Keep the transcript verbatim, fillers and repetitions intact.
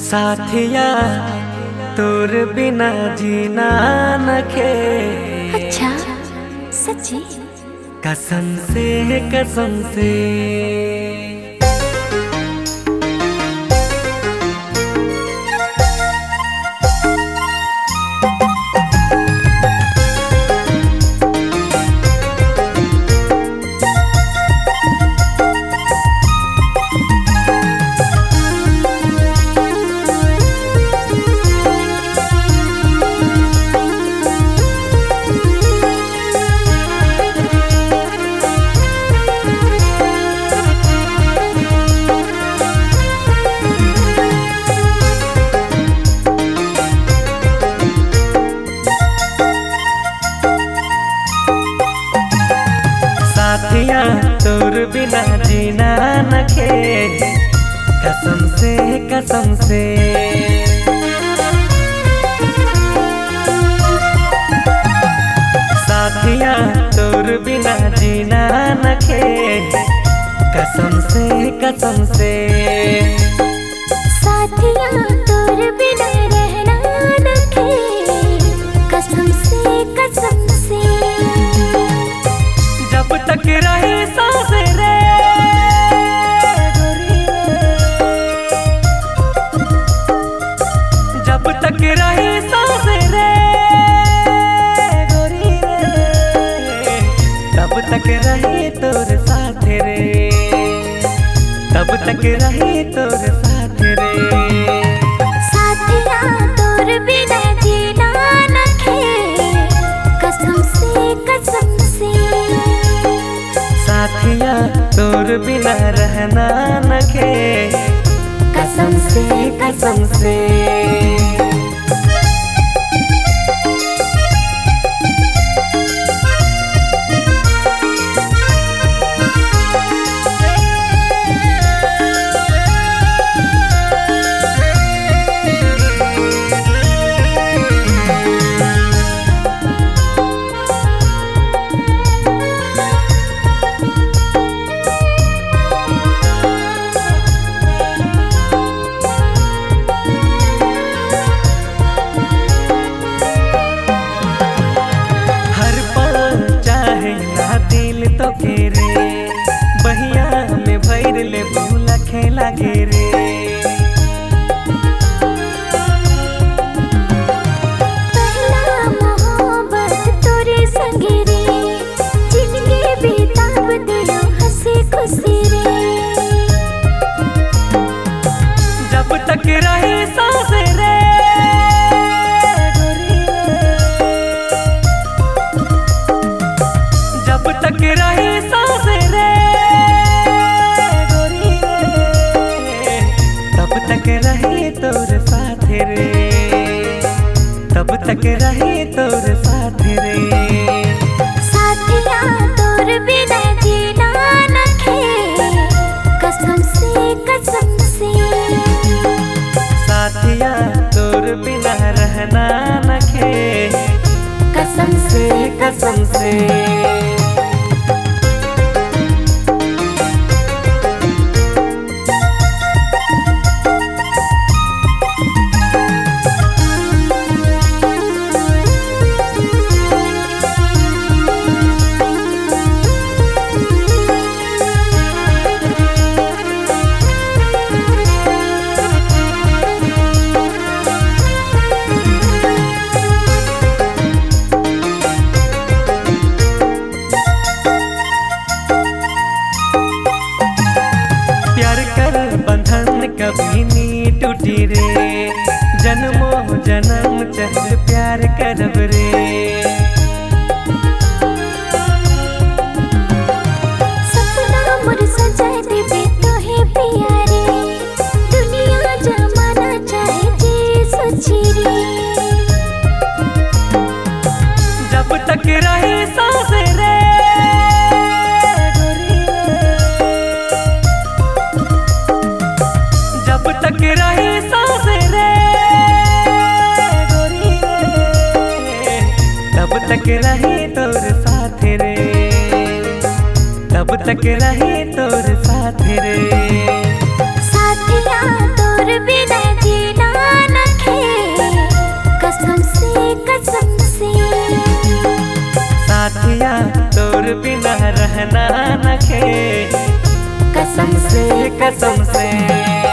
साथिया तोर बिना जीना नखे। अच्छा सच्ची? कसम से कसम से साथिया तोर बिना जीना नखे। कसम से कसम से साथिया तोर बिना जीना नखे। कसम से कसम से साथिया तोर बिना रहना नखे। कसम से कसम से जब तक रहे सांस रे गोरी रे, जब तक रहे सांस रे गोरी रे, तब तक रहे तोर साथ रे, तब तक रहे तोर साथ रे। साथिया तोर बिना जीना नखे। कसम से कसम से साथिया तोर बिना रहना नखे। कसम से कसम से तो घेरे बहिया में भैर ले भूला खेला घेरे। पहला मोहब्बत तोरे संगे रे, जिंदगी बिताब दियो हंसी खुशी रे। जब तक रहे सांस रे गोरी रे, जब तक रहे सांस रे गोरी रे, तब तक रहे तोर साथ रे, तब तक रहे तोर साथ रे। साथिया तोर बिना जीना नखे। कसम से कसम से साथिया तोर बिना रहना नखे। कसम से कसम से बंधन कभी नी टूटी रे। जन्मों जन्म चल प्यार करब रे। सपना मोर सजाए देबे तोहे पिया रे। दुनिया जमाना चाहे जे सोची रे। जब तक रहे सांस रे गोरी रे, जब तक रहे सांस रे गोरी रे, तब तक रहे तोर साथ रे, तब तक रहे तोर साथ रे। साथिया तोर बिना जीना तोर बिना रहना नखे कसम से कसम से।